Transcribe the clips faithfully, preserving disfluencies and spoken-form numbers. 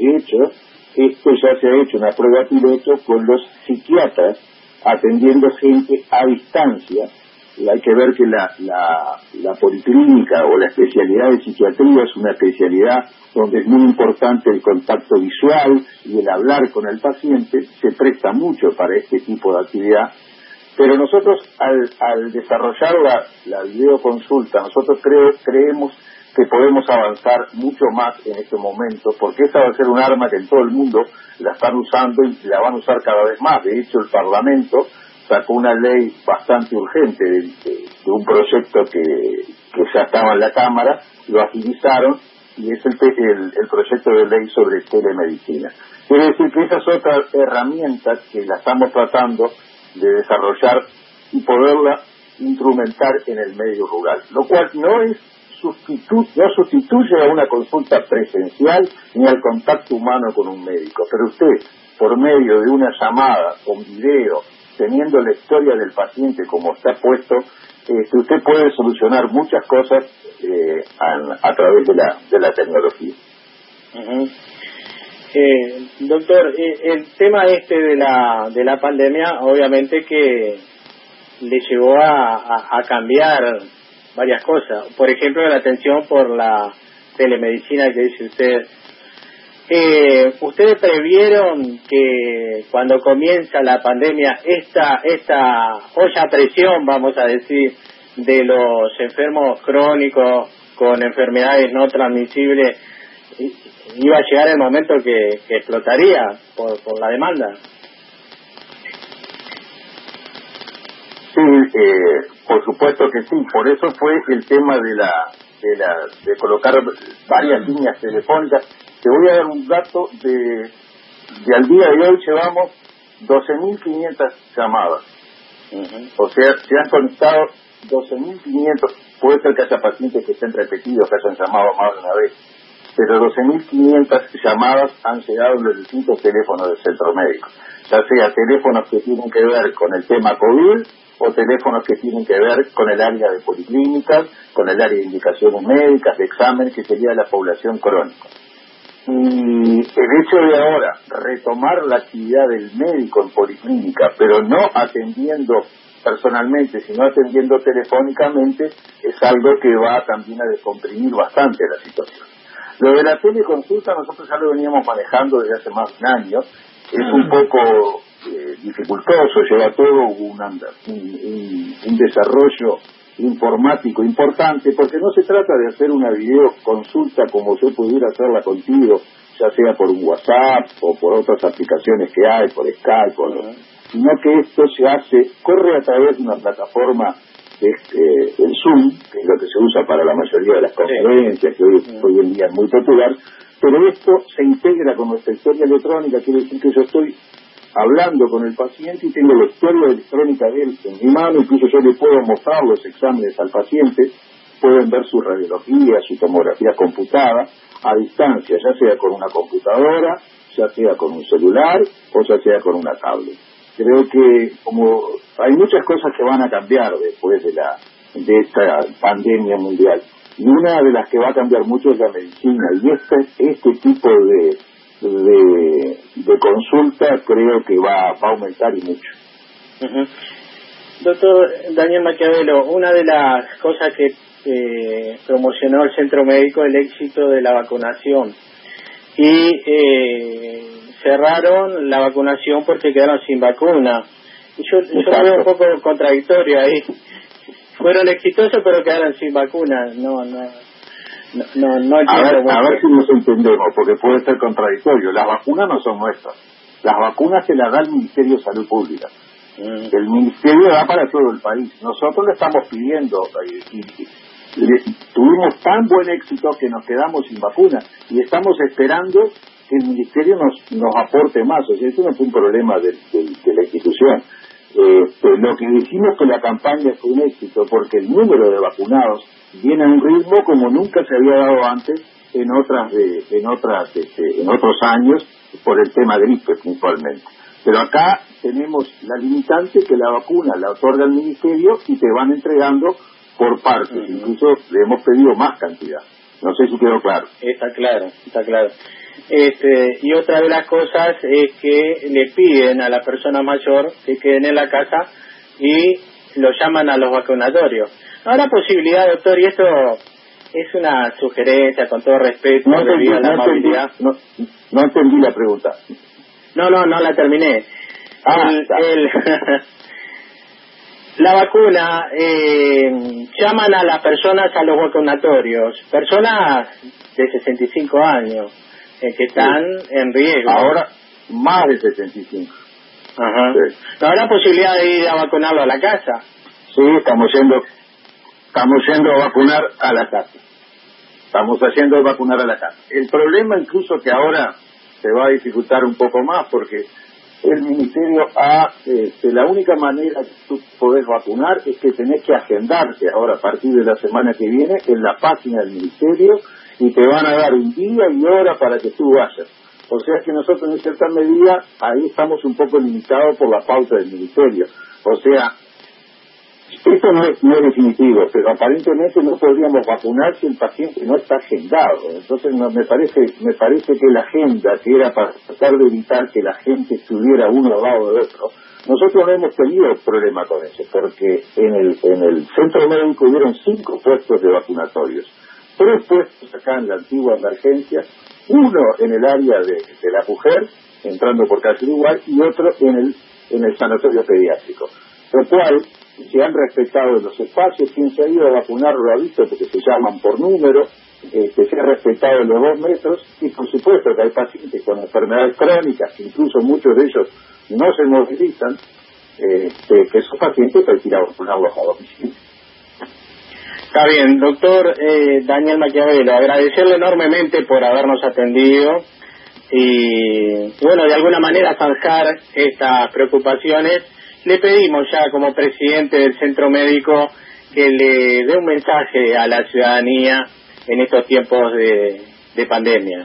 De hecho, esto ya se ha hecho una prueba piloto con los psiquiatras atendiendo gente a distancia. Y hay que ver que la, la, la policlínica o la especialidad de psiquiatría es una especialidad donde es muy importante el contacto visual y el hablar con el paciente, se presta mucho para este tipo de actividad. Pero nosotros, al, al desarrollar la, la videoconsulta, nosotros creo, creemos que podemos avanzar mucho más en este momento, porque esta va a ser un arma que en todo el mundo la están usando y la van a usar cada vez más. De hecho, el Parlamento sacó una ley bastante urgente de, de, de un proyecto que, que ya estaba en la Cámara, lo agilizaron, y es el, el, el proyecto de ley sobre telemedicina. Quiere decir que esa es otra herramienta que la estamos tratando de desarrollar y poderla instrumentar en el medio rural, lo cual no es sustitu- no sustituye a una consulta presencial ni al contacto humano con un médico, pero usted, por medio de una llamada con video, teniendo la historia del paciente como está puesto, eh, usted puede solucionar muchas cosas eh, a, a través de la, de la tecnología. Uh-huh. Eh, doctor, eh, el tema este de la de la pandemia, obviamente que le llevó a, a, a cambiar varias cosas. Por ejemplo, la atención por la telemedicina que dice usted. Eh, ¿Ustedes previeron que cuando comienza la pandemia esta esta olla a presión, vamos a decir, de los enfermos crónicos con enfermedades no transmisibles, iba a llegar el momento que, que explotaría por, por la demanda? Sí, eh, por supuesto que sí. Por eso fue el tema de la de la de colocar varias líneas telefónicas. Te voy a dar un dato de, de al día de hoy llevamos doce mil quinientas llamadas. Uh-huh. O sea, se han conectado doce mil quinientos. Puede ser que haya pacientes que estén repetidos, que hayan llamado más de una vez, pero doce mil quinientas llamadas han llegado en los distintos teléfonos del centro médico, ya sea teléfonos que tienen que ver con el tema COVID o teléfonos que tienen que ver con el área de policlínicas, con el área de indicaciones médicas, de examen, que sería la población crónica. Y el hecho de ahora retomar la actividad del médico en policlínica, pero no atendiendo personalmente, sino atendiendo telefónicamente, es algo que va también a descomprimir bastante la situación. Lo de la teleconsulta nosotros ya lo veníamos manejando desde hace más de un año. Es un poco eh, dificultoso, lleva todo un, un, un, un desarrollo informático importante, porque no se trata de hacer una videoconsulta como yo pudiera hacerla contigo, ya sea por un WhatsApp o por otras aplicaciones que hay, por Skype, por, uh-huh. sino que esto se hace, corre a través de una plataforma, eh, el Zoom, que es lo que se usa para la mayoría de las conferencias, que hoy, uh-huh. hoy en día es muy popular, pero esto se integra con nuestra historia electrónica. Quiere decir que yo estoy hablando con el paciente y tengo la historia electrónica de él en mi mano, incluso yo le puedo mostrar los exámenes al paciente, pueden ver su radiología, su tomografía computada a distancia, ya sea con una computadora, ya sea con un celular o ya sea con una tablet. Creo que como hay muchas cosas que van a cambiar después de la de esta pandemia mundial, y una de las que va a cambiar mucho es la medicina, y este, este tipo de De, de consulta creo que va, va a aumentar y mucho. Uh-huh. Doctor Daniel Maquiavelo, una de las cosas que eh, promocionó el centro médico es el éxito de la vacunación, y eh, cerraron la vacunación porque quedaron sin vacuna. Yo, yo lo veo un poco contradictorio ahí. Fueron exitosos pero quedaron sin vacuna. No, no. No, no, no a, ver, a ver si nos entendemos, porque puede ser contradictorio. Las vacunas no son nuestras. Las vacunas se las da el Ministerio de Salud Pública. Mm. El Ministerio da para todo el país. Nosotros le estamos pidiendo, y, y, y, tuvimos tan buen éxito que nos quedamos sin vacunas y estamos esperando que el Ministerio nos, nos aporte más. O sea, eso no fue un problema de, de, de la institución. Eh, pues lo que dijimos que la campaña fue un éxito porque el número de vacunados viene a un ritmo como nunca se había dado antes en otras de, en otras este, en otros años por el tema gripe principalmente. Pero acá tenemos la limitante que la vacuna la otorga el ministerio y te van entregando por partes. Uh-huh. Incluso le hemos pedido más cantidad. No sé si quedó claro. Está claro, está claro. Este, y otra de las cosas es que le piden a la persona mayor que queden en la casa y lo llaman a los vacunatorios. ¿No habrá posibilidad, doctor, y esto es una sugerencia con todo respeto, no entendí, debido a la no amabilidad? Entendí, no, no entendí la pregunta. No, no, no la terminé. Ah, el, el la vacuna, eh, llaman a las personas a los vacunatorios, personas de sesenta y cinco años, eh, que están sí. en riesgo. Ahora, más de sesenta y cinco. Ajá. Sí. ¿No habrá posibilidad de ir a vacunarlo a la casa? Sí, estamos yendo, estamos yendo a vacunar a la casa. Estamos haciendo vacunar a la casa. El problema incluso que ahora se va a dificultar un poco más porque el ministerio ha, este, la única manera que tú podés vacunar es que tenés que agendarte ahora a partir de la semana que viene en la página del ministerio y te van a dar un día y hora para que tú vayas. O sea que nosotros en cierta medida ahí estamos un poco limitados por la pauta del ministerio. O sea, esto no es, no es definitivo, pero aparentemente no podríamos vacunar si el paciente no está agendado. Entonces no, me parece me parece que la agenda, que era para tratar de evitar que la gente estuviera uno al lado de otro, nosotros no hemos tenido problema con eso, porque en el en el centro médico hubieron cinco puestos de vacunatorios, tres puestos acá en la antigua emergencia, uno en el área de, de la mujer, entrando por Calle Uruguay, y otro en el en el sanatorio pediátrico, lo cual se han respetado los espacios. Quien se ha ido a vacunar lo ha visto porque se llaman por número, eh, que se ha respetado los dos metros, y por supuesto que hay pacientes con enfermedades crónicas, que incluso muchos de ellos no se movilizan, eh, que, que esos pacientes hay que ir a vacunarlos a domicilio. Está bien, doctor eh, Daniel Maquiavelo, agradecerle enormemente por habernos atendido y, bueno, de alguna manera zanjar estas preocupaciones. Le pedimos ya como presidente del centro médico que le dé un mensaje a la ciudadanía en estos tiempos de, de pandemia.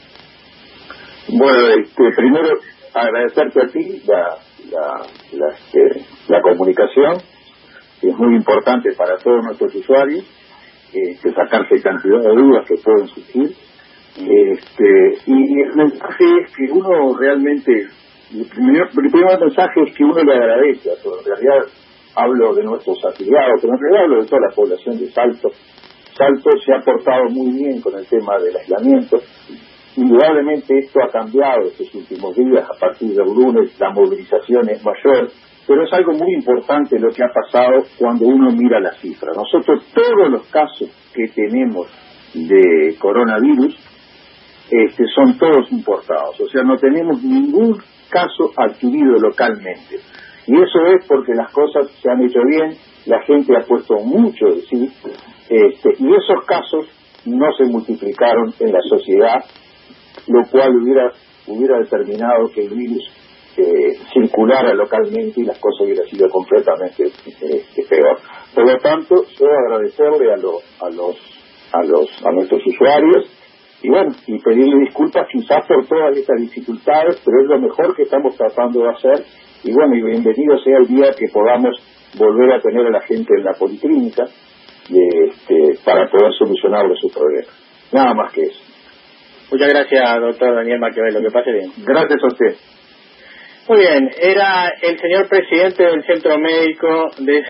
Bueno, este, primero agradecerte a ti la, la, la, este, la comunicación, que es muy importante para todos nuestros usuarios, este, sacarse cantidad de dudas que pueden surgir. Este, y el mensaje es que uno realmente... El primer, el primer mensaje es que uno le agradece, pero en realidad hablo de nuestros afiliados, pero en realidad hablo de toda la población de Salto. Salto se ha portado muy bien con el tema del aislamiento. Indudablemente esto ha cambiado estos últimos días, a partir del lunes la movilización es mayor, pero es algo muy importante lo que ha pasado cuando uno mira las cifras. Nosotros todos los casos que tenemos de coronavirus este, son todos importados, o sea, no tenemos ningún caso adquirido localmente, y eso es porque las cosas se han hecho bien, la gente ha puesto mucho de sí, este, y esos casos no se multiplicaron en la sociedad, lo cual hubiera hubiera determinado que el virus eh, circulara localmente y las cosas hubieran sido completamente eh, peor. Por lo tanto, yo agradecerle a los a los a los a nuestros usuarios y bueno, y pedirle disculpas quizás por todas estas dificultades, pero es lo mejor que estamos tratando de hacer, y bueno, y bienvenido sea el día que podamos volver a tener a la gente en la policlínica este, para poder solucionarle sus problemas. Nada más que eso. Muchas gracias, doctor Daniel Maquiavelo, que pase bien. Gracias a usted. Muy bien, era el señor presidente del Centro Médico de